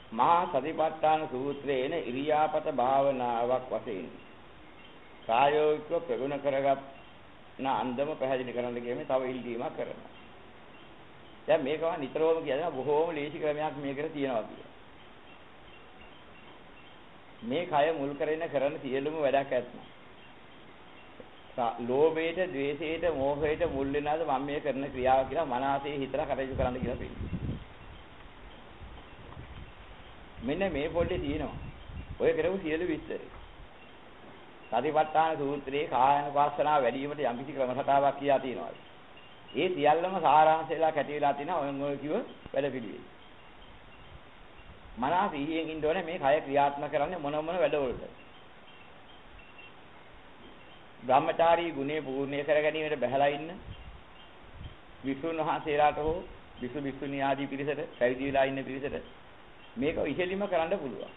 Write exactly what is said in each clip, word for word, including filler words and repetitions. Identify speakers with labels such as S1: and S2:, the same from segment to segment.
S1: මහා සතිපට්ඨාන සූත්‍රයේන ඉරියාපත භාවනාවක් වශයෙන් ප්‍රායෝගිකව ප්‍රගුණ කරගත් අන්දම පැහැදිලි කරන්න කියන්නේ තව ඉල්ලීමක් කරනවා. දැන් මේක වා නිතරම කියනවා බොහෝම ලේසි ක්‍රමයක් මේකට තියෙනවා කියලා. මේ කය මුල් කරගෙන කරන සියලුම වැඩක් ඇත්නම්. ලෝභයට, ද්වේෂයට, මෝහයට මුල් වෙනාද මම මේ කරන ක්‍රියාව කියලා මනසේ හිතලා කටයුතු කරන්න කියලා තියෙනවා. මෙන්න මේ පොඩ්ඩේ තියෙනවා. ඔය කරපු සියලු විස්තර. සතිපට්ඨාන සූත්‍රයේ කායानुපස්සනාව වැඩි වීමට යම්කිසි ක්‍රම රටාවක් කියලා තියෙනවා. ඒ සියල්ලම සාරාංශයලා කැටි වෙලා තිනවා ඔය ඔය කිව්ව වැඩ පිළිවෙල. මනස ඉහියෙන් ඉන්න ඕනේ මේ කය ක්‍රියාත්මක කරන්නේ මොන මොන වැඩවලද? බ්‍රහ්මචාරී ගුණේ පූර්ණේ කර ගැනීමට බැහැලා ඉන්න විසුණු වහන්සේලාට හෝ විසු විසුණී ආදී පිරිසට පැවිදි වෙලා ඉන්න පිරිසට මේක ඉහෙලිම කරන්න පුළුවන්.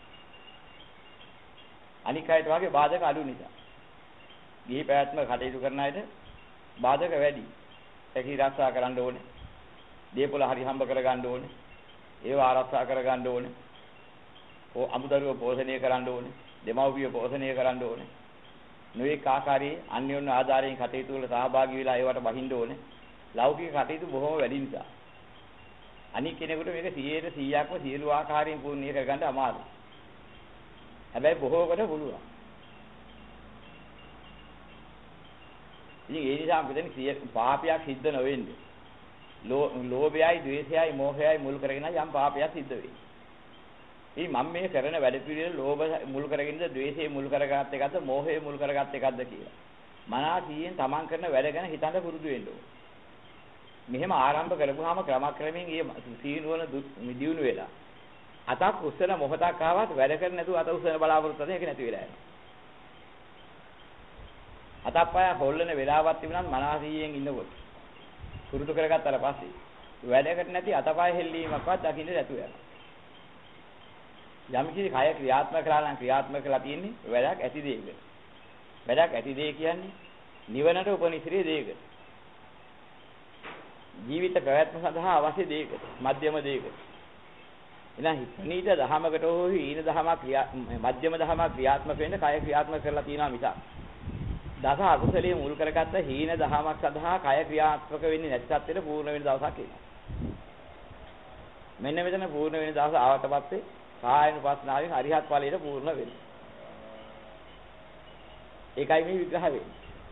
S1: අනික් අයට වගේ බාධක අඩු නිසා. ගිහි පැවැත්ම කටයුතු කරන අයට බාධක වැඩි. ඒකී ආරක්ෂා කරන්න ඕනේ. දීපොළ හරි හම්බ කරගන්න ඕනේ. ඒව ආරක්ෂා කරගන්න ඕනේ. ඕ අමුදරුව පෝෂණය කරන්න ඕනේ. දෙමව්පිය පෝෂණය කරන්න ඕනේ. නොඑක ආකාරයේ අන්‍යෝන්‍ය ආධාරයෙන් කටයුතු වල සහභාගී වෙලා ඒවට බහින්න ඕනේ. ලෞකික කටයුතු බොහොම වැඩි නිසා. අනික් කෙනෙකුට මේක සීයට සීයක්ම සියලු ආකාරයෙන් පූර්ණිය කරගන්න අමාරුයි. හැබැයි බොහෝ කොට පුළුවන්. ඉතින් ඒ නිසා අපිට පාපයක් සිද්ධ නොවෙන්නේ. ලෝභයයි, ද්වේෂයයි, මෝහයයි මුල් කරගෙන යම් පාපයක් සිද්ධ වෙන්නේ. ඉතින් මම මේ කරන වැඩ පිළිවෙල ලෝභ මුල් කරගෙනද, ද්වේෂය මුල් කරගත් එකක්ද, මෝහය මුල් කරගත් එකක්ද කියලා. මනසින් තමන් කරන වැඩ ගැන හිතන්න පුරුදු වෙන්න ඕනේ. මෙහෙම ආරම්භ කරපුවාම ක්‍රමක්‍රමයෙන් මේ සීනුවන දියුණු වෙලා අතක් උස්සන මොහොතක් ආවත් වැඩ කරන්නේ නැතුව අත උස්සන බලාපොරොත්තු වෙන එක නැති වෙලා යනවා. අතක් පය හොල්ලන වෙලාවක් තිබුණත් මනසින් ඉන්නකොට පුරුදු කරගත්තාට පස්සේ වැඩකට නැති අතපය හෙල්ලීමක්වත් දකින්න නැතුව යනවා. යම් කිසි කය ක්‍රියාත්මක කරලා නම් ක්‍රියාත්මක කරලා තියෙන්නේ වැඩක් ඇති දෙයකට. වැඩක් ඇති දෙය කියන්නේ නිවනට උපනිශ්‍රේ දෙයකට. ජීවිත පැවැත්ම සඳහා අවශ්‍ය දෙයකට, මධ්‍යම දෙයකට. එහෙනම් හිතනීත දහමකට හෝ ඊන දහමක් ක්‍රියා මධ්‍යම දහමක් ක්‍රියාත්මක වෙන්න කය ක්‍රියාත්මක කරලා තියෙනවා මිසක් දස අකුසලයේ මුල් කරගත්ත හීන දහමක් සඳහා කය ක්‍රියාත්මක වෙන්නේ නැති සත්‍යෙට පූර්ණ වෙන දවසක් එනවා. මෙන්න මෙතන පූර්ණ වෙන දවස ආවට පස්සේ කායනුපස්සනාවෙන් අරිහත් ඵලයට පූර්ණ වෙනවා. ඒකයි මේ විග්‍රහ වෙන්නේ.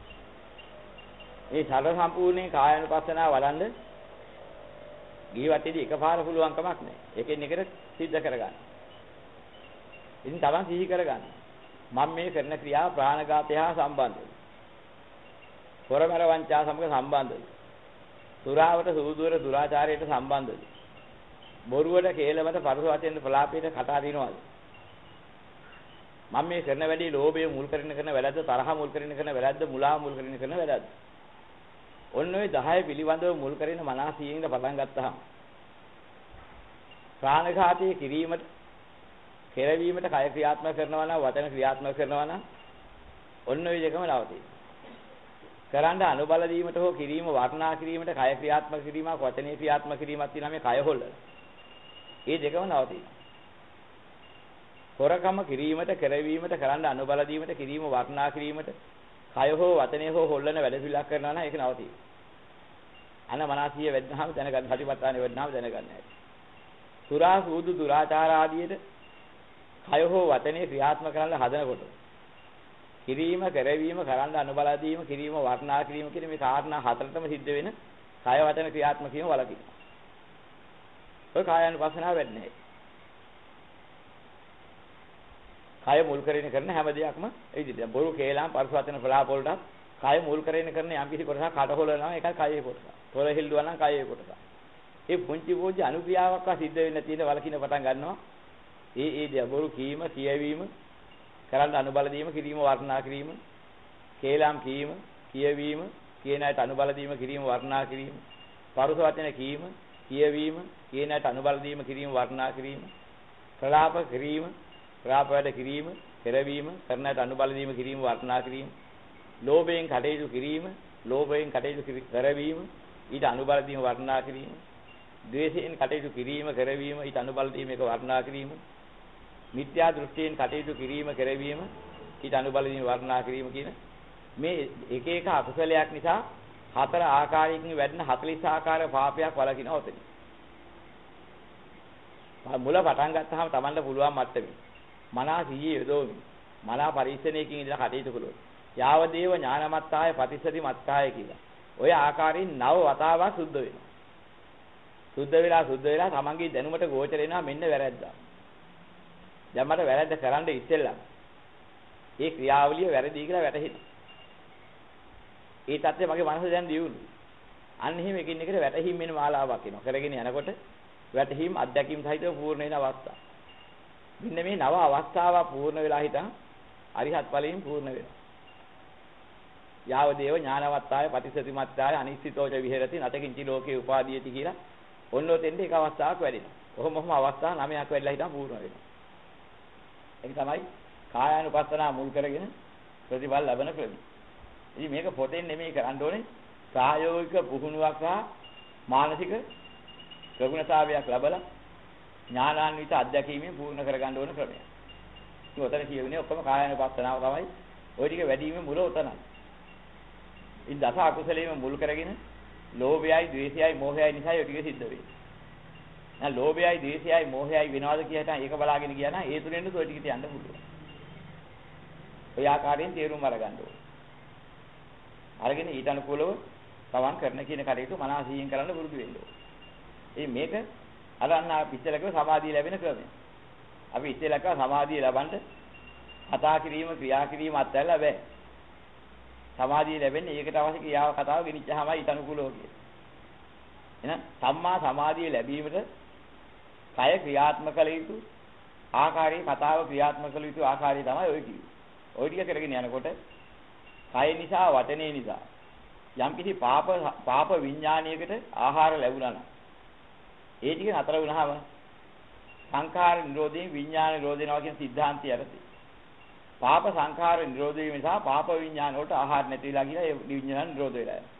S1: මේ සර්ව සම්පූර්ණයෙන් කායනුපස්සනාව වඩන්න ගිහිවටේදී එකපාර පුළුවන් කමක් නැහැ. ඒකෙන් එකට සිද්ධ කරගන්න. ඉතින් තමන් සිහි කරගන්න. මම මේ කරන ක්‍රියාව ප්‍රාණඝාතය හා සම්බන්ධයි. හොරමර වංචා සමග සම්බන්ධයි. සුරාවට සූදුවර දුරාචාරයට සම්බන්ධයි. බොරුවට කේලමට පරුස වචෙන් ප්‍රලාපයට කතා දිනවද? මම මේ කරන වැඩේ ලෝභය මුල් කරගෙන කරන වැරද්ද, තරහ මුල් කරගෙන කරන වැරද්ද, මුලා මුල් කරගෙන කරන වැරද්ද. ඔන්න ඔය දහය පිළිබඳව මුල් කරගෙන මනසින් පටන් ගත්තාම ප්‍රාණඝාතයේ කිරීමට, කෙරවීමට කය ක්‍රියාත්මක කරනවා නම්, වචන ක්‍රියාත්මක කරනවා නම් ඔන්න ඔය දෙකම නවතියි. කරන්න අනුබල දීමට හෝ කිරීම වර්ණනා කිරීමට කය ක්‍රියාත්මක කිරීමක්, වචනේ ක්‍රියාත්මක කිරීමක් තියෙනවා මේ කය හොල්ලන. මේ දෙකම නවතියි. හොරකම කිරීමට, කරවීමට, කරන්න අනුබල දීමට, කිරීම වර්ණනා කිරීමට කය හෝ වචනේ හෝ හොල්ලන වැඩ පිළිලක් කරනවා නම් ඒක නවතියි. අන මනසිය වෙද්දහම දැනගන්න, සතිපට්ඨානෙ වෙද්දහම දැනගන්න. සුරා සූදු දුරාචාර ආදියට කය හෝ වචනේ ක්‍රියාත්මක කරන්න හදනකොට කිරීම, කරවීම, කරන්න අනුබල දීම, කිරීම වර්ණනා කිරීම කියන මේ කාරණා හතරටම සිද්ධ වෙන කය වචන ක්‍රියාත්මක වීම වලකිනවා. ඔය කායानुපස්සනාව වෙන්නේ නැහැ. කය මුල් කරගෙන කරන හැම දෙයක්ම ඒ විදිහට බොරු කේලම් පරිස වචන ප්‍රලාප වලට කය මුල් කරගෙන කරන යම් කිසි කොටසක් කඩහොලනවා ඒකයි කයේ කොටස. තොර හිල්ලුවා නම් කයේ කොටස. ඒ පුංචි පුංචි අනුක්‍රියාවක් සිද්ධ වෙන්න තියෙන වලකින පටන් ගන්නවා. ඒ ඒ දේ බොරු කීම, කියවීම, කරන්න අනුබල දීම, කිරීම වර්ණනා කිරීම, කේලම් කීම, කියවීම, කියන අයට අනුබල දීම, කිරීම වර්ණනා කිරීම, පරුස වචන කීම, කියවීම, කියන අයට අනුබල දීම, කිරීම වර්ණනා කිරීම, ප්‍රලාප කිරීම, ප්‍රලාප වැඩ කිරීම, පෙරවීම, කරන අයට අනුබල දීම, කිරීම වර්ණනා කිරීම, ලෝභයෙන් කටයුතු කිරීම, ලෝභයෙන් කටයුතු කරවීම, ඊට අනුබල දීම වර්ණනා කිරීම, ද්වේෂයෙන් කටයුතු කිරීම කරවීම ඊට අනුබල දීම එක වර්ණනා කිරීම. මිත්‍යා දෘෂ්ටියෙන් කටයුතු කිරීම කරවීම ඊට අනුබල දීම වර්ණනා කිරීම කියන මේ එක එක අකුසලයක් නිසා හතර ආකාරයකින් වැඩෙන හතළිස් ආකාර පාපයක් වලකින ඔතන. මුල පටන් ගත්තාම Tamanට පුළුවන් මට්ටමේ මනස සිහිය යොදවමින් මනා පරිශ්‍රණයකින් ඉඳලා කටයුතු කළොත් යාවදේව ඥානමත්තාය පටිසති මත්තාය කියලා. ඔය ආකාරයෙන් නව වතාවක් සුද්ධ වෙනවා. සුද්ධ වෙලා සුද්ධ වෙලා තමන්ගේ දැනුමට ගෝචර වෙනවා මෙන්න වැරද්දා. දැන් මට වැරද්ද කරන්න ඉස්සෙල්ලා ඒ ක්‍රියාවලිය වැරදි කියලා වැටහෙනවා. ඒ தත්ත්වය මගේ මනස දැන් දියුණු. අන්න එහෙම එකින් එකට වැටහීම් වෙන මාලාවක් එනවා. කරගෙන යනකොට වැටහීම් අධ්‍යක්ීම් සහිතව පූර්ණ වෙන අවස්ථාව. මෙන්න මේ නව අවස්ථාව පූර්ණ වෙලා හිටන් අරිහත් ඵලයෙන් පූර්ණ වෙනවා. යාවදේව ඥානවත්තාය පටිසතිමත්තාය අනිශ්චිතෝච විහෙරති නතකින්චි ලෝකේ උපාදීයති කියලා ඔන්න ඔතෙන්ට එක අවස්ථාවක් වැඩෙනවා. ඔහොම ඔහොම අවස්ථා නවයක් වැඩිලා හිටන් පූර්ණ වෙනවා. ඒක තමයි කායානුපස්සනාව මුල් කරගෙන ප්‍රතිඵල ලබන ක්‍රමය. ඉතින් මේක පොතෙන් නෙමෙයි කරන්න ඕනේ ප්‍රායෝගික පුහුණුවක් සහ මානසික ප්‍රගුණතාවයක් ලැබලා ඥානාන්විත අධ්‍යක්ීමෙන් පූර්ණ කරගන්න ඕන ක්‍රමය. ඉතින් ඔතන කියුනේ ඔක්කොම කායානුපස්සනාව තමයි. ওই ටික වැඩිවීමේ මුල උතනයි. ඉතින් දස අකුසලයෙන් මුල් කරගෙන ලෝභයයි, ද්වේෂයයි, මෝහයයි නිසා ඒ ටික සිද්ධ වෙන්නේ. දැන් ලෝභයයි, ද්වේෂයයි, මෝහයයි වෙනවද කියලා හිටන් ඒක බලාගෙන ගියා නම් ඒ තුනෙන්ද ඔය ටික තියන්න පුළුවන්. ඔය ආකාරයෙන් තේරුම් අරගන්න ඕනේ. අරගෙන ඊට අනුකූලව තවන් කරන කියන කටයුතු මනසින් කරන්න පුරුදු වෙන්න ඕනේ. ඒ මේක අරන්න අපි ඉස්සෙල්ලා කිව්ව සමාධිය ලැබෙන ක්‍රමය. අපි ඉස්සෙල්ලා කිව්ව සමාධිය ලබන්න කතා කිරීම, ක්‍රියා කිරීම අත්හැරලා බෑ. සමාධිය ලැබෙන්නේ ඒකට අවශ්‍ය ක්‍රියාව කතාව ගෙනිච්චාමයි ඊට අනුකූලව කියන්නේ. එහෙනම් සම්මා සමාධිය ලැබීමට කය ක්‍රියාත්මක කළ යුතු ආකාරයේ කතාව ක්‍රියාත්මක කළ යුතු ආකාරය තමයි ඔය කිව්වේ. ඔය ටික කරගෙන යනකොට කය නිසා වචනේ නිසා යම්කිසි පාප පාප විඥානයකට ආහාර ලැබුණා නම් ඒ ටික නතර වුණාම සංඛාර නිරෝධයෙන් විඥාන නිරෝධ වෙනවා කියන સિદ્ધාන්තය යටතේ පාප සංඛාර නිරෝධ වීම නිසා පාප විඥාන වලට ආහාර නැති වෙලා කියලා ඒ විඥාන නිරෝධ වෙලා යනවා.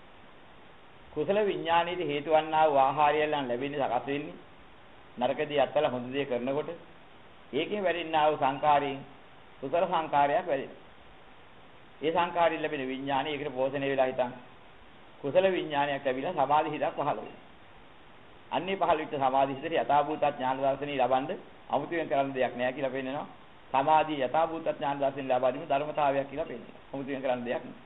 S1: කුසල විඥානයේ හේතු වන්නා වූ ආහාරයයන් ලැබෙන්නේ සකස් වෙන්නේ නරකදී අත්වල හොඳ දේ කරනකොට ඒකෙන් වැඩෙනා වූ සංඛාරයෙන් කුසල සංඛාරයක් වැඩෙනවා. ඒ සංඛාරයෙන් ලැබෙන විඥානය ඒකට පෝෂණය වෙලා හිටන් කුසල විඥානයක් ලැබිලා සමාධි හිතක් පහළ වෙනවා. අන්නේ පහළ වෙච්ච සමාධි හිතේ යථාභූත ඥාන දර්ශනය ලබනද අමුතුවෙන් කරන්න දෙයක් නෑ කියලා පෙන්නනවා. සමාධිය යථාභූත ඥාන දර්ශනය ලබා දීම ධර්මතාවයක් කියලා පෙන්නනවා. අමුතුවෙන් කරන්න දෙයක් නෑ.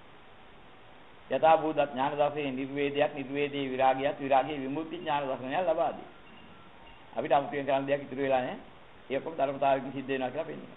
S1: යථාභූත ඥාන දර්ශනයේ නිර්වේදයක්, නිර්වේදී විරාගයක්, විරාගයේ විමුක්ති ඥාන දර්ශනය ලබා දී. අපිට අමුතුවෙන් කරන්න දෙයක් ඉතුරු වෙලා නෑ. ඒ ඔක්කොම ධර්මතාවයකින් සිද්ධ වෙනවා කියලා පෙන්නනවා.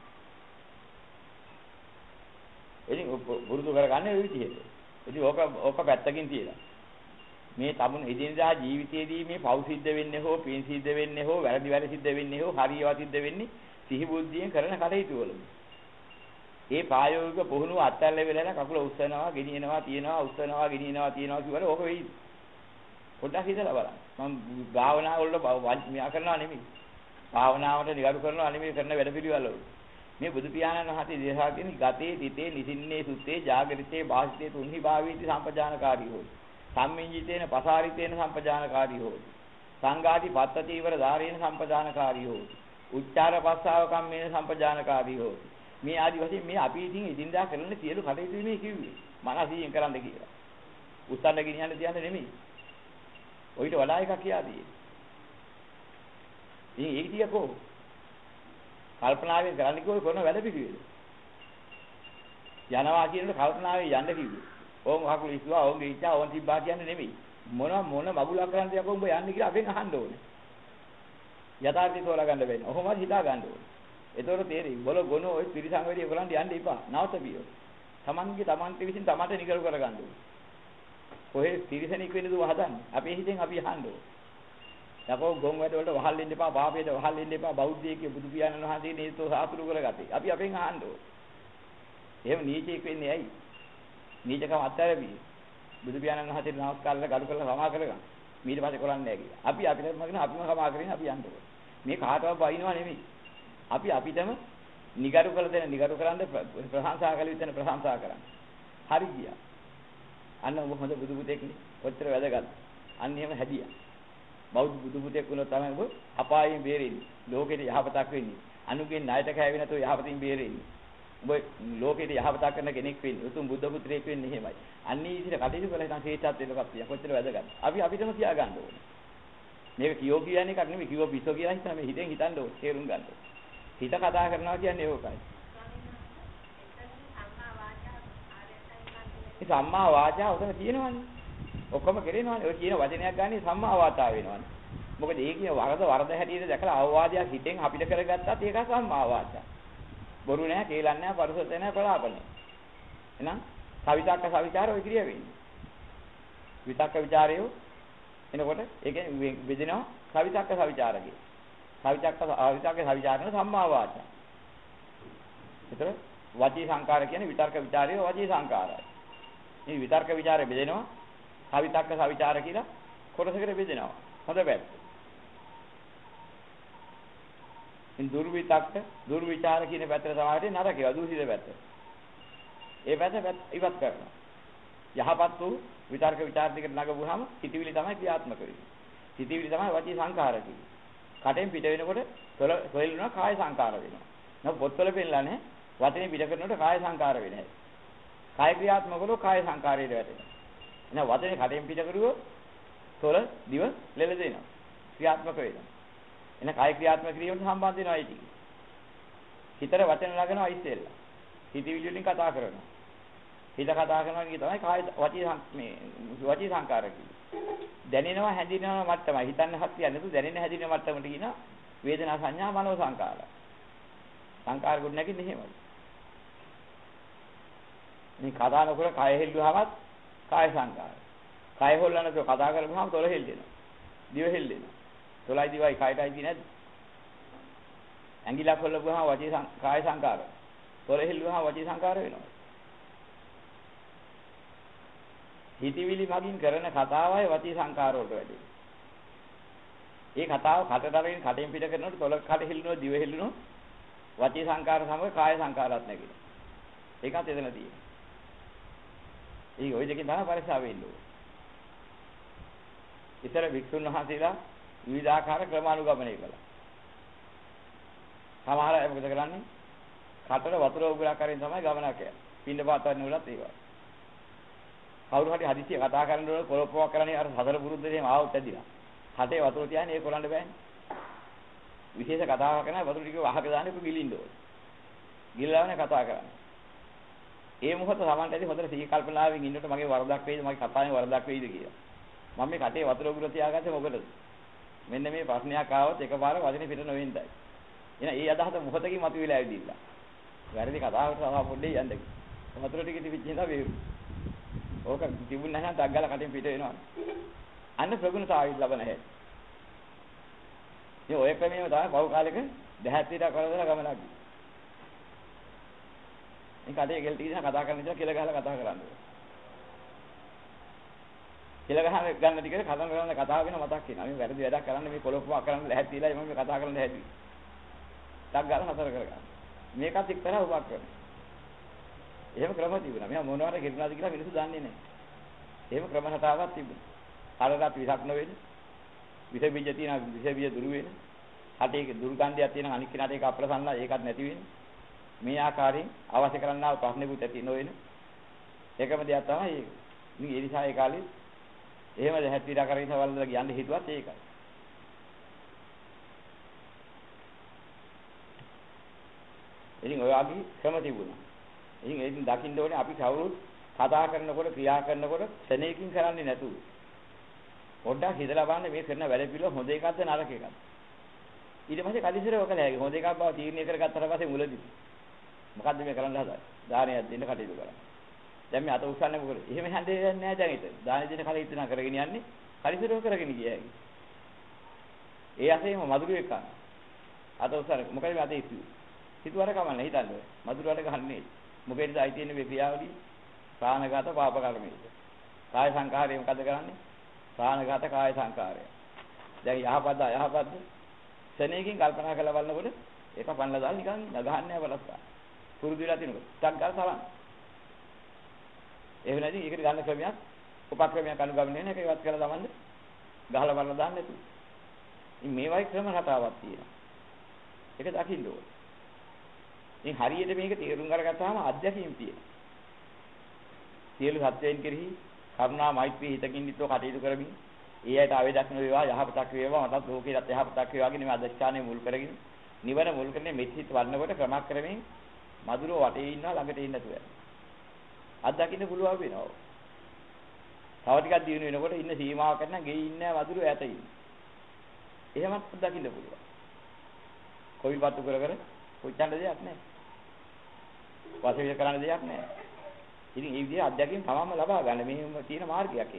S1: ඉතින් පුරුදු කරගන්නේ ওই විදිහට. ඉතින් ඕක ඕක පැත්තකින් තියලා. මේ තමුන් එදිනදා ජීවිතයේදී මේ පව් සිද්ධ වෙන්නේ හෝ පින් සිද්ධ වෙන්නේ හෝ වැරදි වැඩ සිද්ධ වෙන්නේ හෝ හරියව සිද්ධ වෙන්නේ සිහි බුද්ධියෙන් කරන කටයුතු වල. ඒ ප්‍රායෝගික පුහුණුව අත්හැරලා වෙලා කකුල උස්සනවා, ගෙනියනවා, තියනවා, උස්සනවා, ගෙනියනවා, තියනවා කියවල ඕක වෙයි. පොඩ්ඩක් හිතලා බලන්න. මම භාවනා වලට මෙයා කරනවා නෙමෙයි. භාවනාවට නිගරු කරනවා නෙමෙයි කරන වැඩ පිළිවෙල වල. මේ බුදු පියාණන් වහන්සේ දේශනා කරන ගතේ, තිතේ, නිසින්නේ, සුත්තේ, ජාගරිතේ, වාසිතේ, තුන්හි භාවීති සම්පජානකාරී හොයි. සම්මිංජිතේන පසාරිතේන සම්පජානකාරී හොයි. සංඝාති පත්තචීවර ධාරේන සම්පජානකාරී හොයි. උච්චාර පස්සාව කම්මේන සම්පජානකාරී හොයි. මේ ආදි වශයෙන් මේ අපි ඉතින් ඉදින්දා කරන සියලු කටයුතු මේ කිව්වේ. මනසින් කරන්න කියලා. උස්සන්න ගෙනියන්න තියන්නේ නෙමෙයි. ඔయిత වඩා එකක් කියාදී. ඉතින් ඒක තියකෝ කල්පනාවෙන් කරන්න කිව්වොත් කරන වැඩ පිළිවෙල. යනවා කියනකොට කල්පනාවෙන් යන්න කිව්වේ. ඕම් අකුල ඉස්සුවා ඕම් ගිහිච්චා ඕම් තිබ්බා කියන්නේ නෙමෙයි. මොන මොන මගුලක් කරන්නද යකෝ උඹ යන්නේ කියලා අපෙන් අහන්න ඕනේ. යථාර්ථය තෝරා ගන්න බැහැ. ඔහොමද හිතා ගන්න ඕනේ. ඒතකොට තේරෙයි. බොල ගොන ඔය පිරිසංවේදී ඔයගලන්ට යන්න එපා. නවතපියෝ. Tamange Tamante විසින් Tamante නිකරු කර ගන්න ඕනේ. කොහේ තිරිසනෙක් වෙන්නද වහදන්නේ? අපේ හිතෙන් අපි අහන්න ඕනේ. යකෝ ගොන් වැඩ වලට වහල් වෙන්න එපා, පාපයට වහල් වෙන්න එපා, බෞද්ධයෙක් බුදු පියාණන් වහන්සේ නේතෝ සාතුරු කරගත්තේ. අපි අපෙන් අහන්න ඕනේ. එහෙම නීචයෙක් වෙන්නේ ඇයි? නීචකම අත්හැරපි. බුදු පියාණන් වහන්සේට නමස්කාරලා ගරු කරලා සමා කරගන්න. ඊට පස්සේ කරන්නේ නැහැ කියලා. අපි අපිටම මගන අපිම සමා කරගෙන අපි යන්න ඕනේ. මේ කාටවත් බයින්නවා නෙමෙයි. අපි අපිටම නිගරු කළ දෙන නිගරු කරන්න ප්‍රශංසා කළ යුත්තේ ප්‍රශංසා කරන්න. හරි ගියා. අන්න ඔබ හොඳ බුදු පුතෙක් නේ. ඔච්චර වැදගත්. අන්න එහෙම හැදියා. බෞද්ධ බුදු පුතෙක් වුණොත් තමයි ඔබ අපායෙන් බේරෙන්නේ. ලෝකෙට යහපතක් වෙන්නේ. අනුගේ ණයට කෑවේ නැතුව යහපතින් බේරෙන්නේ. ඔබ ලෝකෙට යහපතක් කරන කෙනෙක් වෙන්නේ. උතුම් බුද්ධ පුත්‍රයෙක් වෙන්නේ එහෙමයි. අන්නේ විදිහට කටයුතු කළා නම් ශ්‍රේෂ්ඨත්වයට පත් වෙනවා. කොච්චර වැදගත්. අපි අපිටම තියා ගන්න ඕනේ. මේක කියෝ කියන්නේ එකක් නෙමෙයි. කියෝ පිස්සෝ කියලා හිතන මේ හිතෙන් හිතන්න ඕනේ. තේරුම් ගන්න ඕනේ. හිත කතා කරනවා කියන්නේ ඒකයි. ඒ සම්මා වාචා උතන තියෙනවනේ. ඔක්කොම කෙරෙනවනේ. ඔය කියන වචනයක් ගන්නේ සම්මා වාචා වෙනවනේ. මොකද ඒ කියන වරද වරද හැටියට දැකලා අවවාදයක් හිතෙන් අපිට කරගත්තත් ඒක සම්මා වාචා. බොරු නෑ, කේලම් නෑ, පරුසත නෑ, ප්‍රලාප නෑ. එහෙනම් සවිතක්ක සවිචාර ඔය ක්‍රියා වෙන්නේ. විතක්ක ਵਿਚාරය එනකොට ඒ කියන්නේ බෙදෙනවා සවිතක්ක සවිචාරකේ. සවිතක්ක අවිතක්ක සවිචාරන සම්මා වාචා. ඒතර වචී සංකාර කියන්නේ විතර්ක ਵਿਚාරය වචී සංකාරයි. මේ විතර්ක ਵਿਚාරය බෙදෙනවා සවිතක්ක සවිචාර කියලා කොටසකට බෙදෙනවා. හොඳ පැත්ත. ඉන් දුර්විතක්ක දුර්විචාර කියන පැත්තට සමානට නරකේ දූෂිත පැත්ත. ඒ පැත්ත ඉවත් කරනවා. යහපත් වූ විතර්ක ਵਿਚාර දෙකට නගපුවාම හිතවිලි තමයි ක්‍රියාත්මක වෙන්නේ. හිතවිලි තමයි වචී සංකාර කියන්නේ. කටෙන් පිට වෙනකොට තොල තොලනවා කාය සංකාර වෙනවා. නමුත් පොත්වල පෙන්නලා නැහැ වචනේ පිට කරනකොට කාය සංකාර වෙන්නේ නැහැ. කාය ක්‍රියාත්මක වල කාය සංකාරයට වැටෙනවා. එහෙනම් වචනේ කටෙන් පිට කරුවොත් තොල දිව ලෙල දෙනවා. ක්‍රියාත්මක වෙනවා. එහෙනම් කාය ක්‍රියාත්මක කිරීමට සම්බන්ධ වෙනවා ඒ ටික. හිතට වචන ළඟනවා ඉස්සෙල්ලා. හිතවිලි වලින් කතා කරනවා. හිත කතා කරනවා කියන තමයි කාය වචී මේ වචී සංකාර කියන්නේ. දැනෙනවා හැඳිනනවා මට්ටමයි. හිතන්න හත්තියක් නේද දැනෙන හැඳිනන මට්ටමට කියන වේදනා සංඥා මනෝ සංකාර. සංකාර ගුණ නැගින්නේ එහෙමයි. මේ කතා නොකර කය හෙල්ලුවාමත් කාය සංකාර. කය හොල්ලනකොට කතා කරපුවාම තොල හෙල්ලෙනවා. දිව හෙල්ලෙනවා. තොලයි දිවයි කයටයි තියෙන්නේ නැද්ද? ඇඟිල්ලක් හොල්ලපුවාම වචී කාය සංකාර. තොල හෙල්ලුවාම වචී සංකාර වෙනවා. හිතවිලි මගින් කරන කතාවයි වචී සංකාර වලට වැඩි. ඒ කතාව කටතරෙන් කටෙන් පිට කරනකොට තොල කට හෙල්ලුනොත් දිව හෙල්ලුනොත් වචී සංකාර සමග කාය සංකාරات නැගෙනවා. ඒකත් එතන තියෙනවා. ඒ ওই දෙකෙන් තමයි පරිස්සම් වෙන්නේ. ඉතර වික්ෂුන් වහන්සේලා විවිධාකාර ක්‍රමානුගමනය කළා. සමහර අය මොකද කරන්නේ? කටට වතුර උගලා කරගෙන තමයි ගමනක් යන්නේ. පින්න පාත වන්න උලත් ඒවා. කවුරු හරි හදිසිය කතා කරනකොට කොලොප්පුවක් කරන්නේ අර හතර පුරුද්දේ එහෙම ආවොත් ඇදිලා. කටේ වතුර තියන්නේ ඒක කරන්න බෑනේ. විශේෂ කතාවක් කරනවා වතුර ටික වහක දාන්නේ ඒක ගිලින්න ඕනේ. ගිලලාවනේ කතා කරන්නේ. ඒ මොහොත සමන්ට ඇති හොඳට සී කල්පනාවෙන් ඉන්නකොට මගේ වරදක් වෙයිද මගේ කතාවේ වරදක් වෙයිද කියලා. මම මේ කටේ වතුර උගුර තියාගත්තේ මොකටද? මෙන්න මේ ප්‍රශ්නයක් ආවොත් එකපාර වදිනේ පිට නොවෙන්නයි. එහෙනම් ඒ අදහස මොහොතකින් මතුවලා ඇවිදින්න. වැරදි කතාවකට තමයි පොඩ්ඩේ යන්නේ. වතුර ටික තිබිච්ච නිසා වේරු. ඕක තිබුණ නැහැ නම් ටක් ගාලා කටින් පිට වෙනවා. අන්න ප්‍රගුණතාවය ලබන හැටි. මේ ඔය ක්‍රමයේම තමයි පහු කාලෙක දැහැත් විතර කරදර ගමනක්. මේ කඩේ ගෙල් ටික දිහා කතා කරන ඉතින් කියලා ගහලා කතා කරන්නේ. කියලා ගහන ගන්න ටික කතා කරන කතාව වෙන මතක් වෙනවා. මේ වැරදි වැඩක් කරන්න මේ කොලොප්පුවක් කරන්න ලැහැත් තියලා මම මේ කතා කරන්න හැදුවේ. ටක් ගාලා නතර කරගන්න. මේකත් එක්තරා උපක්‍රමයක්. එහෙම ක්‍රම තිබුණා. මෙයා මොනවාට ගෙරුණාද කියලා මිනිස්සු දන්නේ නැහැ. එහෙම ක්‍රම හතාවක් තිබුණා. කලකට විසක් නොවේද? විස බීජ තියෙන විස බීජ දුරු වෙන. හටේ දුර්ගන්ධයක් තියෙන අනික් කෙනාට ඒක අප්‍රසන්නයි ඒකත් නැති වෙන්නේ. මේ ආකාරයෙන් අවශ්‍ය කරන්නා ප්‍රශ්නෙකුත් ඇති නොවෙන. ඒකම දෙයක් තමයි ඒක. ඉතින් ඒ නිසා ඒ කාලේ එහෙම දැහැත් විතර කරගෙන ඉතවලද යන්න හිතුවත් ඒකයි. ඉතින් ඔය ආදී ක්‍රම තිබුණා. ඉතින් ඒකින් දකින්න ඕනේ අපි කවුරුත් කතා කරනකොට ක්‍රියා කරනකොට ශරණයකින් කරන්නේ නැතුව. පොඩ්ඩක් හිතලා බලන්න මේ කරන වැඩ පිළිවෙල හොඳ එකක්ද නරක එකක්ද? ඊට පස්සේ කලිසර ඔක නැහැ. හොඳ එකක් බව තීරණය කරගත්තට පස්සේ මුලදී මොකද්ද මේ කරන්න හදන්නේ? දානයක් දෙන්න කටයුතු කරා. දැන් මේ අත උස්සන්නේ මොකද? එහෙම හැන්දේ නැහැ දැන් හිට. දාන දෙන්න කලින් ඉතන කරගෙන යන්නේ. කලිසර ඔක කරගෙන ගියා. ඒ අසේම මధుරෙක් ගන්න. අත උස්සන්නේ මොකද මේ අතේ ඉස්සුවේ? හිතුවර කමන්නේ හිතන්නේ. මధుරවට ගහන්නේ. මොකේද ආයි තියෙන මේ ක්‍රියාවලිය? ප්‍රාණඝාත පාප කර්මයේද? කාය සංකාරය මොකද කරන්නේ? ප්‍රාණඝාත කාය සංකාරය. දැන් යහපද අයහපද සෙනෙකින් කල්පනා කරලා බලනකොට ඒක පන්නලා දාලා නිකන් නගහන්නේ නැහැ බලස්සා. පුරුදු වෙලා තිනකොට ටක් ගාලා සලන්. එහෙම නැති ඒකට ගන්න ක්‍රමයක් උපක්‍රමයක් අනුගමනය වෙන එක ඉවත් කරලා දාන්න. ගහලා බලලා දාන්න නැතු. ඉතින් මේ වගේ ක්‍රම රටාවක් තියෙනවා. ඒක දකින්න ඕනේ. ඉතින් හරියට මේක තේරුම් අරගත්තාම අධ්‍යක්ීම් තියෙනවා. සියලු සත්‍යයන් කෙරෙහි කරුණා මෛත්‍රී හිතකින් යුතුව කටයුතු කරමින් ඒ ඇයට අවේදක්න වේවා යහපතක් වේවා මටත් ලෝකේට යහපතක් වේවා කියන මේ අධිෂ්ඨානය මුල් කරගෙන නිවන මුල් කරගෙන මෙත්සිත වඩනකොට ක්‍රමක්‍රමයෙන් මధుරව වටේ ඉන්නවා ළඟට ඉන්න නැතුව යනවා. අත්දකින්න පුළුවන් වෙනවා. තව ටිකක් දිනු වෙනකොට ඉන්න සීමාවක් නැත්නම් ගෙයි ඉන්නේ මధుරව ඈත ඉන්නේ. එහෙමත් අත්දකින්න පුළුවන්. කොවිල්පත්තු කර කර කොච්චර දෙයක් නැහැ. වාසිය කරන්න දෙයක් නැහැ. ඉතින් ඒ විදිහට අධ්‍යක්ෂකෙන් තමම ලබා ගන්න මේ තියෙන මාර්ගයක් ඒක.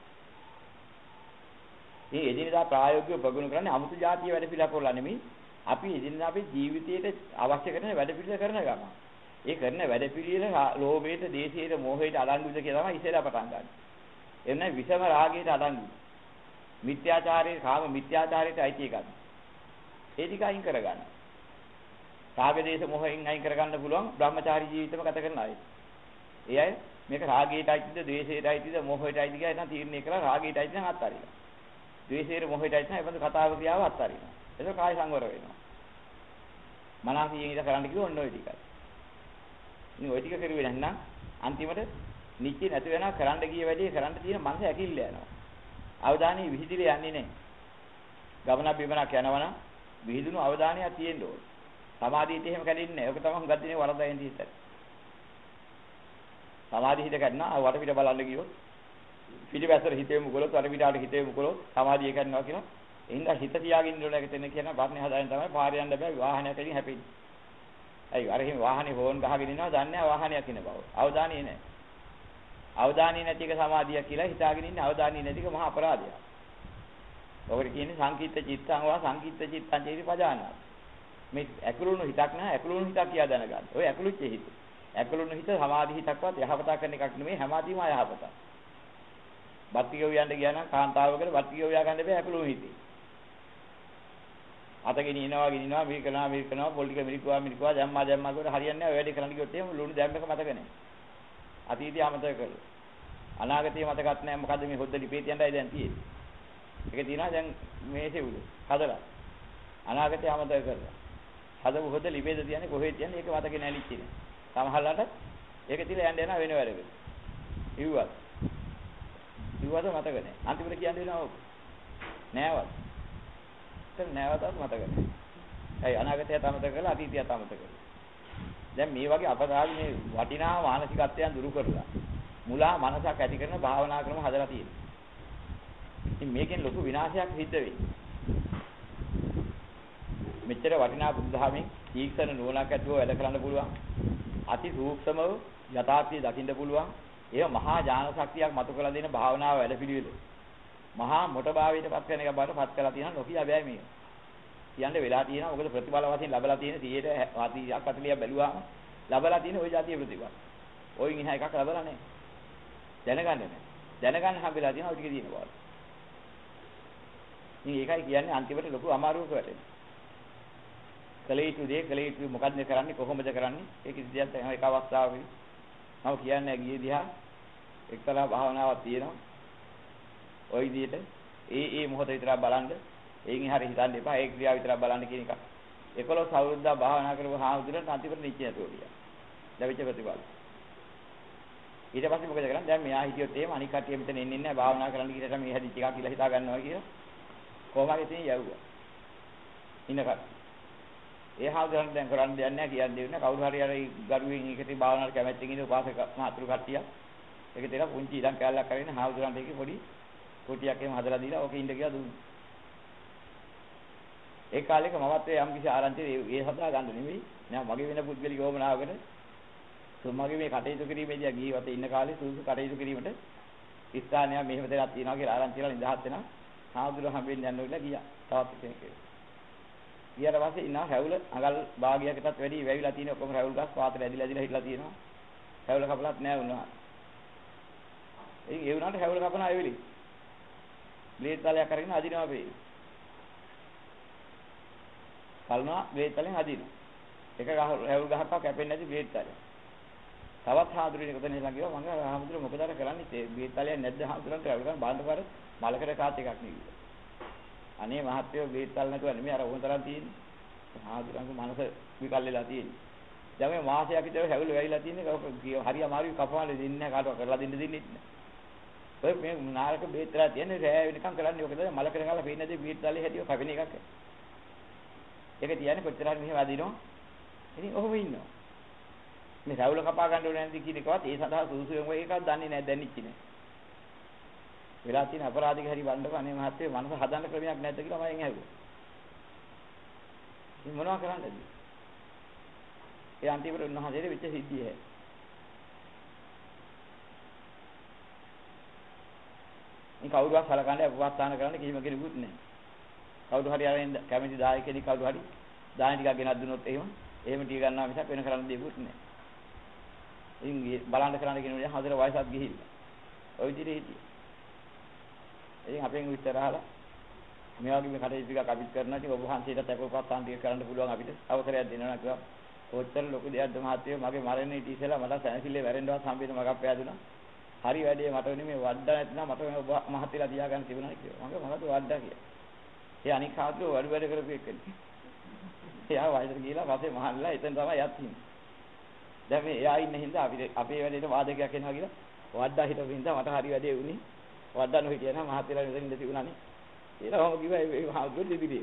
S1: මේ එදිනදා ප්‍රායෝගිකව ප්‍රගුණ කරන්නේ 아무තු જાතිය වැඩ පිළිවෙලක් කරලා නෙමෙයි. අපි එදිනදා අපේ ජීවිතයට අවශ්‍ය කරන වැඩ පිළිවෙල කරන ගමන්. ඒ කරන වැඩ පිළිවෙල ලෝභයට, දේශයට, මෝහයට අඩංගුද කියලා තමයි ඉස්සෙල්ලා පටන් ගන්න. එන්නේ විෂම රාගයට අඩංගු. මිත්‍යාචාරයේ කාම මිත්‍යාචාරයට අයිති එකක්. ඒ ටික අයින් කරගන්න. රාග දේශ මොහෙන් අයින් කරගන්න පුළුවන් බ්‍රහ්මචාරී ජීවිතම ගත කරන අය. ඒ අය මේක රාගයට අයිතිද, ද්වේෂයට අයිතිද, මොහයට අයිතිද කියලා නම් තීරණය කරලා රාගයට අයිති නම් අත්හරිනවා. ද්වේෂයට, මොහයට අයිති නම් ඒබඳු කතාව කියාව අත්හරිනවා. ඒක කාය සංවර වෙනවා. මනසින් ඉඳ කරන්න කිව්ව ඔන්න ඔය ටිකයි. ඉතින් ඔය ටික කරුවේ නැත්නම් අන්තිමට නිච්ච නැති වෙනවා කරන්න ගිය වැඩේ කරන්න තියෙන මනස ඇකිල්ල යනවා. අවධානය විහිදිලා යන්නේ නැහැ. ගමන බිමනක් යනවනම් විහිදුණු අවධානයක් තියෙන්න ඕනේ. සමාධියට එහෙම කැඩෙන්නේ නැහැ. ඒක තමයි හුඟක් දිනේ වරදයෙන් තියෙන්නේ. සමාධි හිත ගන්නා වට පිට බලන්න ගියොත් පිටිපැත්තට හිතේ මුගලොත් වට පිටාට හිතේ මුගලොත් සමාධිය කරනවා කියලා එහෙනම් හිත තියාගෙන ඉන්න ඕනේ කියන කියන බාහනේ හදාගෙන තමයි පාරේ යන්න බෑ වාහනයක් ඇලින් හැපෙන්නේ. අයි අර එහෙම වාහනේ හෝන් ගහගෙන ඉන්නවා දන්නේ නැහැ වාහනයක් ඉන්න බව. අවධානය නැහැ. අවධානය නැති එක සමාධිය කියලා හිතාගෙන ඉන්නේ අවධානය නැති එක මහා අපරාධයක්. ඔකට කියන්නේ සංකීර්ත චිත්තං වා සංකීර්ත චිත්තං චේති පජානා. මේ ඇකුළුණු හිතක් නැහැ ඇකුළුණු හිතක් කියා දැනගන්න. ඔය ඇකුළුච්ච හිත. ඇකුළුණු හිත සමාධි හිතක්වත් යහපතක් කරන එකක් නෙමෙයි හැමදීම අයහපතක්. බත්තියෝ යන්න ගියා නම් කාන්තාවකට බත්තියෝ යා ගන්න බෑ ඇකුළුණු හිතේ. අතගෙන ඉනවා ගිනිනවා මිරිකනවා මිරිකනවා පොලිටික මිරිකුවා මිරිකුවා දැම්මා දැම්මා කියලා හරියන්නේ නැහැ. ඔය වැඩේ කරන්න ගියොත් එහෙම ලුණු දැම්ම එක මතක නැහැ. අතීතය අමතක කරලා. අනාගතය මතකත් නැහැ. මොකද මේ හොද්ද ලිපේ තියන්නයි දැන් තියෙන්නේ. ඒක තියෙනවා දැන් මේසේ උඩ. හදලා. අනාගතය අමතක කරලා. හදපු හොද්ද ලිපේද තියන්නේ කොහෙද තියන්නේ ඒක මතකේ නැලිච්ච නේ. සමහරලාට ඒක තියලා යන්න යනවා වෙන වැඩකට. ඉව්වත්. ඉව්වද මතක නැහැ. අන්තිමට කියන්න වෙනවා ඕක. නෑවත්. ඒක නෑවතත් මතක නැහැ. ඇයි අනාගතය අමතක කරලා අතීතය අමතක කරලා. දැන් මේ වගේ අපරාධ මේ වටිනා මානසිකත්වයන් දුරු කරලා මුලා මනසක් ඇති කරන භාවනා ක්‍රම හදලා තියෙනවා. ඉතින් මේකෙන් ලොකු විනාශයක් සිද්ධ වෙන්නේ. මෙච්චර වටිනා බුද්ධාමෙන් තීක්ෂණ නුවණක් ඇතුව වැඩ කරන්න පුළුවන්. අති සූක්ෂමව යථාර්ථය දකින්න පුළුවන්. ඒක මහා ඥාන ශක්තියක් මතු කරලා දෙන භාවනාව වැඩපිළිවෙල. මහා මොටභාවයට පත් වෙන එක බාට පත් කරලා තියෙනවා නොකිය බෑ මේක. කියන්නේ වෙලා තියෙනවා මොකද ප්‍රතිඵල වශයෙන් ලැබලා තියෙන සියයට අටලියක් බැලුවාම ලැබලා තියෙන ওই જાතිය ප්‍රතිඵල. ඔයින් එහා එකක් ලැබලා නැහැ. දැනගන්නේ නැහැ. දැනගන්න හම්බෙලා තියෙනවා ඔය ටික දින බව. ඉතින් ඒකයි කියන්නේ අන්තිමට ලොකු අමාරුවක වැටෙනවා. කලේ යුතු දේ කලේ යුතු මොකද්ද කරන්නේ කොහොමද කරන්නේ ඒක ඉතින් තමයි එක අවස්ථාවකදී මම කියන්නේ ගියේ දිහා එක්තරා භාවනාවක් තියෙනවා. ওই විදිහට ඒ ඒ මොහොත විතරක් බලන්න එයින් හරිය හිතන්න එපා ඒ ක්‍රියාව විතරක් බලන්න කියන එක. එකොළොස් අවුරුද්දක් භාවනා කරපුවා හාමුදුරන් අන්තිමට නිච්ච නැතුව ගියා. ලැබිච්ච ප්‍රතිඵල. ඊට පස්සේ මොකද කරන්නේ? දැන් මෙයා හිටියොත් එහෙම අනික් කට්ටිය මෙතන එන්නේ නැහැ භාවනා කරන්න ගිහට මේ හැදිච්ච එකක් කියලා හිතා ගන්නවා කියලා. කොහොම හරි ඉතින් යවුවා. ඉන්නකත්. ඒ හාමුදුරන් දැන් කරන්න දෙයක් නැහැ කියන්නේ නැහැ. කවුරු හරි අර ගරුවෙන් එකට භාවනාවට කැමැත්තෙන් ඉන්න උපාසක මහතුරු කට්ටිය. ඒක තේලා පුංචි ඉඩම් කැලලක් කරගෙන හාමුදුරන්ට ඒකේ පොඩි කොටියක් එහෙම හදලා දීලා ඕකේ ඉන්න කියලා දුන්නා. ඒ කාලේක මමත් ඒ යම් කිසි ආරංචියේ ඒ හදා ගන්න නෙමෙයි. නෑ මගේ වෙන පුද්ගලික යෝමනාවකට මගේ මේ කටයුතු කිරීමේදී ගිහිවත ඉන්න කාලේ සුසු කටයුතු කිරීමට ස්ථානයක් මෙහෙම දෙයක් තියෙනවා කියලා ආරංචිලා නිදහස් වෙනවා. හාමුදුරුවෝ හම්බෙන්න යන්න ඕනේ ගියා. තවත් කෙනෙක්. ඊට පස්සේ ඉන්නවා හැවුල අඟල් භාගයකටත් වැඩි වැවිලා තියෙන ඔක්කොම හැවුල් ගස් පාතල ඇදිලා ඇදිලා හිටලා තියෙනවා. හැවුල කපලත් නෑ වුණා. ඒ ඒ වුණාට හැවුල කපන ආයෙලි. බ්ලේඩ් තලයක් අරගෙන අදිනවා වෙයි. කල්නවා බ්ලේඩ් තලෙන් අදිනවා. එක ගහ හැවුල් ගහක් කැපෙන්නේ නැති බ්ලේඩ් තලයක්. තවත් හාමුදුරුවෝ එකතන ඉඳලා කිව්වා මම හාමුදුරුවෝ මොකද අර කරන්නේ? බ්ලේඩ් තලයක් නැද්ද හාමුදුරුවන්ට හැවුල් ගන්න බාන්න පාර මලකඩ කාත් එකක් නෙවිලා. අනේ මහත්තයෝ බේත් ගන්න නැතුව නෙමෙයි අර ඕන තරම් තියෙන්නේ. ආදුරංග මනස විකල්ලලා තියෙන්නේ. දැන් මේ මාසයක් විතර හැවිල වෙයිලා තියෙන්නේ. හරි අමාරුයි කපවාලේ දෙන්නේ නැහැ කාටවත් කරලා දෙන්න දෙන්නේ නැහැ. ඔය මේ නාරක බේත්ලා තියෙන්නේ රෑ වෙනකම් කරන්නේ ඔකද මල කරගලා පේන්නේ නැති බේත් දාලේ හැදියෝ කපින එකක්. ඒක තියන්නේ කොච්චර හරි මෙහෙම අදිනවා. ඉතින් ඔහොම ඉන්නවා. මේ රැවුල කපා ගන්න ඕනේ නැද්ද කියන එකවත් ඒ සඳහා සුසුසුම එකක් දන්නේ නැහැ දැනෙච්චි නෑ. වෙලා තියෙන අපරාධික හරි වණ්ඩක අනේ මහත්තයෝ මනස හදන්න ක්‍රමයක් නැද්ද කියලා මම ඇහුවා. ඉතින් මොනවා කරන්නද? ඒ අන්තිමට උන්වහන්සේට වෙච්ච සිද්ධිය හැ. මේ කවුරුවත් සලකන්නේ අපවස්ථාන කරන්න කිසිම කෙනෙකුත් නැහැ. කවුරු හරි ආවෙන් කැමති දායක කෙනෙක් කවුරු හරි දාන ටිකක් ගෙනත් දුන්නොත් එහෙම එහෙම ටික ගන්නවා මිසක් වෙන කරන්න දෙයක්වත් නැහැ. ඉතින් බලන්න කරන්න කෙනෙකුට හතර වයසක් ගිහිල්ලා. ওই විදිහට හිටියේ. ඉතින් අපෙන් විතර අහලා මේ වගේ මේ කටයුතු ටිකක් අපිත් කරනවා. ඉතින් ඔබ වහන්සේට අපවස්ථාන ටික කරන්න පුළුවන් අපිට අවසරයක් දෙනවා කිව්වා. කොච්චර ලොකු දෙයක්ද මහත්තයෝ මගේ මරණය ඊට ඉස්සෙල්ලා මට සැනසille වැරෙන්නවත් හම්බෙන්න මගක් පෑදුනා. හරි වැඩේ මට වෙන්නේ මේ වඩා නැත්නම් මට මේ ඔබ මහත්තයලා තියාගන්න තිබුණා කියලා. මගේ මොකද වඩා කියලා. ඒ අනික් කාටෝ වැඩ වැඩ කරපු එකනේ. එයා වයසට ගිහලා පස්සේ මහල්ලා එතන තමයි යත් ඉන්නේ. දැන් මේ එයා ඉන්න හින්දා අපි අපේ වැඩේට වාදකයක් එනවා කියලා වඩා හිටපු හින්දා මට හරි වැඩේ වුණේ. වඩා නොහිටියා නම් මහත්තයලා මෙතන ඉඳ තිබුණානේ. ඒලා මම කිව්වා මේ මහල්ගොඩ දෙවිදේ.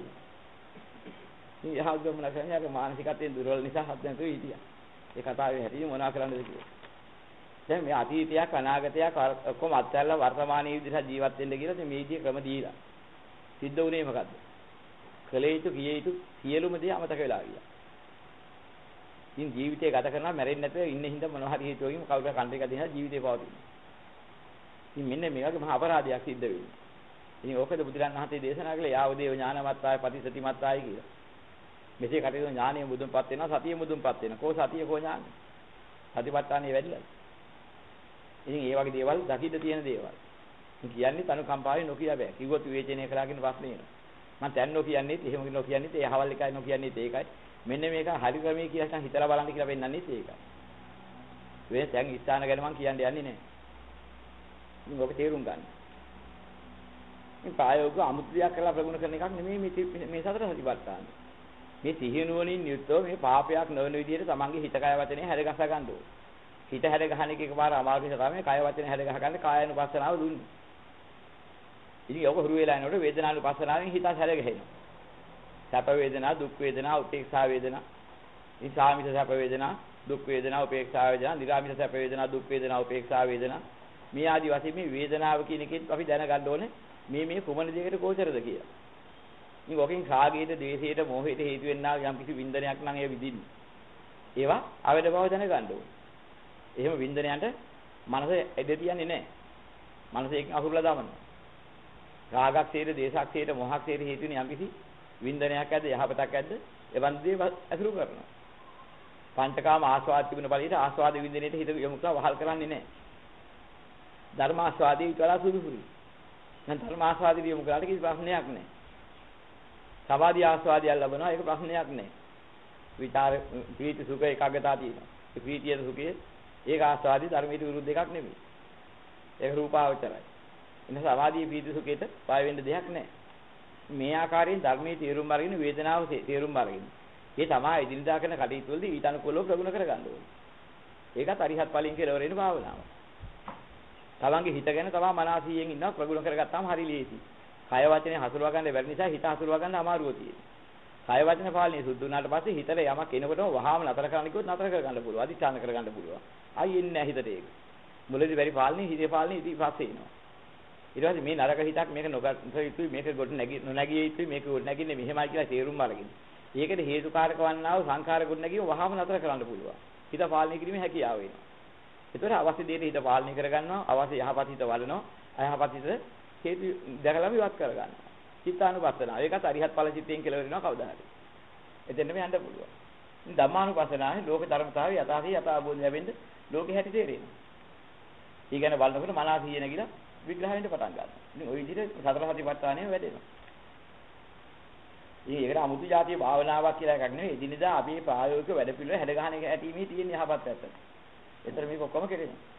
S1: ඉතින් එයා ගමන කරන්නේ අර මානසිකත්වයෙන් දුර්වල නිසා හත් නැතුව හිටියා. ඒ කතාවේ හැටි මොනවා කරන්නද කියලා. දැන් මේ අතීතයක් අනාගතයක් ඔක්කොම අත්හැරලා වර්තමානයේ විදිහට ජීවත් වෙන්න කියලා ඉතින් මේ විදිහේ ක්‍රම දීලා. සිද්ධ වුණේ මොකද්ද? කලේ යුතු කියේ යුතු සියලුම දේ අමතක වෙලා ගියා. ඉතින් ජීවිතය ගත කරනවා මැරෙන්නේ නැතුව ඉන්න හින්දා මොනවා හරි හේතුවකින් කවුරු හරි කන්ට එක දෙනවා ජීවිතේ පවතිනවා. ඉතින් මෙන්න මේ වගේ මහා අපරාධයක් සිද්ධ වෙන්නේ. ඉතින් ඕකද බුදුරන් වහන්සේ දේශනා කළේ යාවදේව ඥානවත්තාය පටිසතිමත්තාය කියලා. මෙසේ කටයුතු ඥානීය මුදුන්පත් වෙනවා සතිය මුදුන්පත් වෙනවා. කෝ සතිය කෝ ඥාන. සතිපට්ඨානෙ වැඩිලා. ඉතින් ඒ වගේ දේවල් දකින්න තියෙන දේවල්. කියන්නේ තනුකම්පාවේ නොකිය බෑ. කිව්වොත් විවේචනය කරාගෙන ප්‍රශ්නේ එනවා. මම දැන් නොකියන්නේත් එහෙම නොකියන්නේත් ඒ අහවල් එකයි නොකියන්නේත් ඒකයි. මෙන්න මේක හරි ක්‍රමයේ කියලා හිතන් හිතලා බලන්න කියලා පෙන්නන්නේත් ඒකයි. වෙන දැන් ස්ථාන ගැන මම කියන්න යන්නේ නැහැ. ඉතින් ඔබ තේරුම් ගන්න. මේ ප්‍රායෝගික අමුත්‍යක් කරලා ප්‍රගුණ කරන එකක් නෙමෙයි මේ මේ සතර සතිපට්ඨාන. මේ සිහිය නුවණින් යුක්තව මේ පාපයක් නොවන විදිහට තමන්ගේ හිත කය වචනේ හැරගස ගන්න ඕනේ. හිත හැර ගහන එක එකපාර අමාරු නිසා තමයි කය වචනේ හැර ගහ ගන්න කායानुපස්සනාව දුන්නේ. ඉතින් ඔක හුරු වෙලා යනකොට වේදනානුපස්සනාවෙන් හිත හැර ගහනවා. සැප වේදනා, දුක් වේදනා, උපේක්ෂා වේදනා, ඉසාමිත සැප වේදනා, දුක් වේදනා, උපේක්ෂා වේදනා, නිරාමිත සැප වේදනා, දුක් වේදනා, උපේක්ෂා වේදනා. මේ ආදි වශයෙන් මේ වේදනාව කියන එකෙත් අපි දැනගන්න ඕනේ මේ මේ කුමන දෙයකට කෝචරද කියලා. ඉතින් ඔකෙන් රාගයට, ද්වේෂයට, මෝහයට හේතු වෙන්නා යම් කිසි වින්දනයක් නම් ඒ විදින්නේ. ඒවා අවද බව දැනගන්න ඕනේ. එහෙම වින්දනයන්ට මනස එද තියන්නේ නැහැ. මනස ඒක අහුරලා දානවා. රාගක්ෂේත, දේශක්ෂේත, මොහක්ෂේත හේතු වෙන යම් කිසි වින්දනයක් ඇද්ද, යහපතක් ඇද්ද, එවන් දේ අසුරු කරනවා. පංචකාම ආස්වාද තිබුණ පළියට ආස්වාද වින්දනයේට හිත යොමු කරලා වහල් කරන්නේ නැහැ. ධර්ම ආස්වාදයේ විතරලා සුදුසුයි. දැන් ධර්ම ආස්වාදයේ යොමු කරාට කිසි ප්‍රශ්නයක් නැහැ. සමාධි ආස්වාදය ලැබෙනවා ඒක ප්‍රශ්නයක් නැහැ. විචාර ප්‍රීති සුඛ ඒකාග්‍රතාව තියෙනවා. ඒ ප්‍රීතිය සුඛය ඒක ආස්වාදී ධර්මයට විරුද්ධ එකක් නෙමෙයි. ඒක රූපාවචරයි. එන සමාධියේ ප්‍රීති සුඛයට පාය වෙන්න දෙයක් නැහැ. මේ ආකාරයෙන් ධර්මයේ තේරුම් අරගෙන වේදනාව තේරුම් අරගෙන. ඒ තමයි ඉදිරියදා කරන කටයුතු වලදී ඊට අනුකූලව ප්‍රගුණ කරගන්න ඕනේ. ඒකත් අරිහත් ඵලයෙන් කියලා වරේන භාවනාව. තමන්ගේ හිත ගැන තමා මනසියෙන් ඉන්නවා ප්‍රගුණ කරගත්තාම හරි ලේසි. කය වචනේ හසුරවා ගන්න බැරි නිසා හිත හසුරවා ගන්න අමාරුව තියෙනවා. කය වචන පාලනේ සුද්ධ වුණාට පස්සේ හිතට යමක් එනකොටම වහාම නතර කරන්න කිව්වොත් නතර කරගන්න පුළුවන්. අදිස්ථාන කරගන්න පුළුවන්. ආයි එන්නේ නැහැ හිතට ඒක. මුලදී බැරි පාලනේ හිතේ පාලනේ ඉතින් පස්සේ එනවා. ඊට පස්සේ මේ නරක හිතක් මේක නොගත යුතුයි මේක ගොඩ නැගි නොනැගිය යුතුයි මේක ගොඩ නැගින්නේ මෙහෙමයි කියලා තේරුම් අරගෙන. ඒකට හේතුකාරක වන්නා වූ සංඛාර ගොඩ නැගීම වහාම නතර කරන්න පුළුවන්. හිත පාලනය කිරීමේ හැකියාව වෙනවා. ඒතකොට අවශ්‍ය දෙයට හිත පාලනය කරගන්නවා අවශ්‍ය යහපත් හිත වඩනවා අයහපත් හිත හේතු දැකලාම ඉවත් කරගන්නවා. චිත්තානුපස්සනාව. ඒකත් අරිහත් ඵල චිත්තයෙන් කියලා වෙනවා කවදා හරි. එතෙන්ම යන්න පුළුවන්. ඉතින් ධම්මානුපස්සනාවේ ලෝක ධර්මතාවය යථාර්ථය යථාබෝධය ලැබෙන්න ලෝකෙ හැටි තේරෙනවා. ඊගැන බලනකොට මනස කියන කියලා විග්‍රහ වෙන්න පටන් ගන්නවා. ඉතින් ওই විදිහට සතර සතිපට්ඨානය වැඩෙනවා. ඉතින් ඒකට අමුතු જાතිය භාවනාවක් කියලා එකක් නෙවෙයි. එදිනෙදා අපි ප්‍රායෝගික වැඩ පිළිවෙල හැඩ ගහන එක ඇටීමේ තියෙන යහපත් පැත්ත. ඒතර මේක ඔක්කොම කෙරෙනවා.